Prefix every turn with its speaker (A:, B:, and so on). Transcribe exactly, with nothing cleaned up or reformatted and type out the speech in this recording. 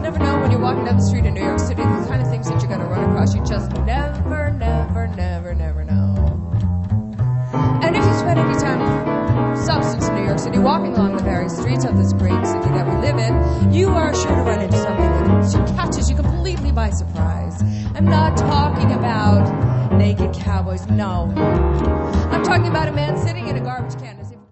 A: never know when you're walking down the street in New York City, the kind of things that you're going to run across. You just never, never, never, never know. And if you spend any time of substance in New York City, walking along the very streets of this great city that we live in, you are sure to run into something that catches you completely by surprise. I'm not talking about naked cowboys, no. I'm talking about a man sitting in a garbage can.